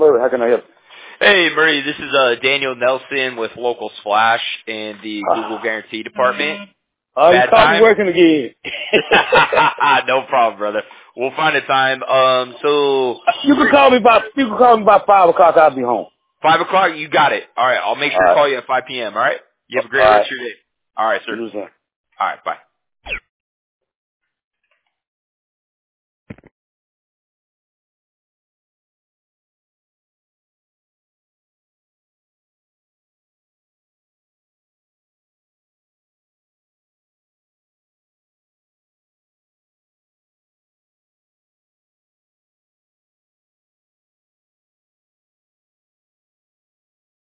word. How can I help you? Hey, Murray, this is Daniel Nelson with Local Splash in the Google Guarantee Department. You caught me working again. No problem, brother. We'll find a time. So you can call me about 5 o'clock. I'll be home. 5 o'clock, you got it. All right, I'll make sure to call you at 5 p.m. All right. You have a great rest of your day. All right, sir. All right, bye.